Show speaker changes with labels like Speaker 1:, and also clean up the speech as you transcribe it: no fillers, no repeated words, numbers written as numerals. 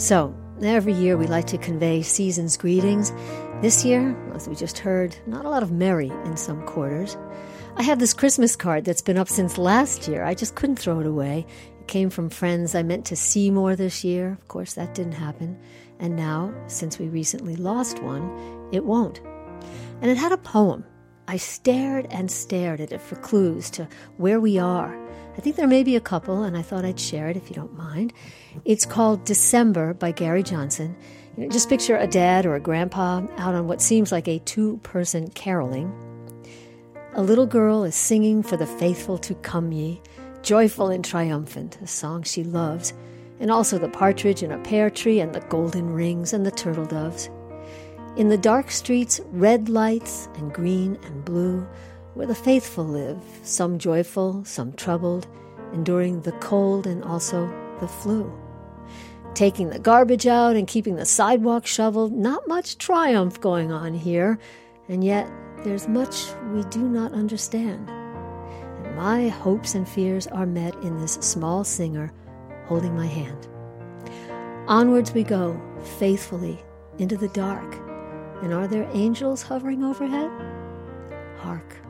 Speaker 1: So, every year we like to convey season's greetings. This year, as we just heard, not a lot of merry in some quarters. I have this Christmas card that's been up since last year. I just couldn't throw it away. It came from friends I meant to see more this year. Of course, that didn't happen. And now, since we recently lost one, it won't. And it had a poem. I stared and stared at it for clues to where we are. I think there may be a couple, and I thought I'd share it if you don't mind. It's called December by Gary Johnson. Just picture a dad or a grandpa out on what seems like a two-person caroling. A little girl is singing for the faithful to come ye, joyful and triumphant, a song she loves, and also the partridge in a pear tree and the golden rings and the turtle doves. In the dark streets, red lights and green and blue, where the faithful live, some joyful, some troubled, enduring the cold and also the flu. Taking the garbage out and keeping the sidewalk shoveled, not much triumph going on here, and yet there's much we do not understand. And my hopes and fears are met in this small singer holding my hand. Onwards we go, faithfully, into the dark. And are there angels hovering overhead? Hark!